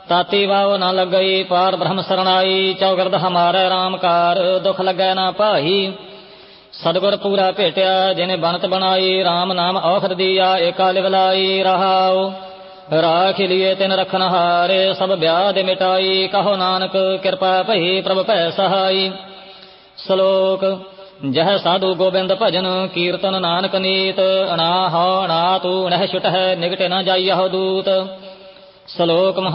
ताती वाव न लगई पार ब्रह्म सरणाई। चौगरद हमारे राम कार दुख लगै न पाही। सदगुर पूरा भेटिया जिने बनत बनाई। राम नाम औखद दिया एका लिवलाई। रहाओ राख लिये तिन रखन हारे सब व्याध मिटाई। कहो नानक कृपा भई प्रभ भै सहाई। श्लोक जह साधु गोबिंद भजन कीर्तन नानक नीत। अना हो अना तू नह छुट है निगट न जाइयह दूत। श्लोक